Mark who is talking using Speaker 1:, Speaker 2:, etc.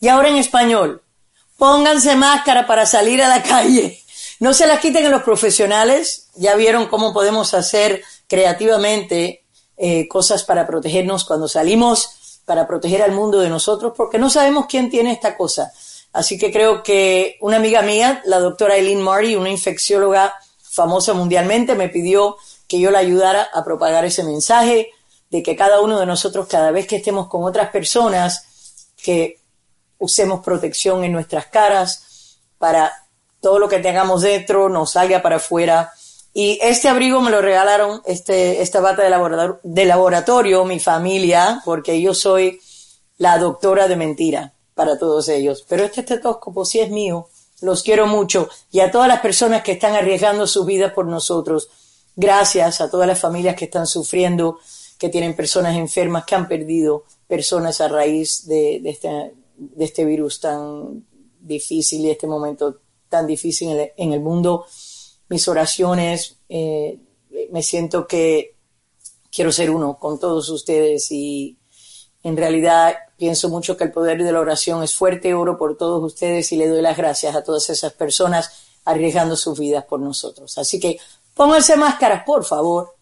Speaker 1: Y ahora en español, pónganse máscara para salir a la calle. No se las quiten a los profesionales. Ya vieron cómo podemos hacer creativamente cosas para protegernos cuando salimos, para proteger al mundo de nosotros, porque no sabemos quién tiene esta cosa. Así que creo que una amiga mía, la doctora Eileen Marty, una infeccióloga famosa mundialmente, me pidió que yo la ayudara a propagar ese mensaje de que cada uno de nosotros, cada vez que estemos con otras personas, que usemos protección en nuestras caras para todo lo que tengamos dentro nos salga para afuera. Y este abrigo me lo regalaron, esta bata de laboratorio, mi familia, porque yo soy la doctora de mentira para todos ellos. Pero este estetoscopio sí es mío, los quiero mucho. Y a todas las personas que están arriesgando sus vidas por nosotros, gracias a todas las familias que están sufriendo, que tienen personas enfermas, que han perdido personas a raíz de este virus tan difícil y este momento tan difícil en el mundo. Mis oraciones, me siento que quiero ser uno con todos ustedes y en realidad pienso mucho que el poder de la oración es fuerte. Oro por todos ustedes y le doy las gracias a todas esas personas arriesgando sus vidas por nosotros. Así que pónganse máscaras, por favor.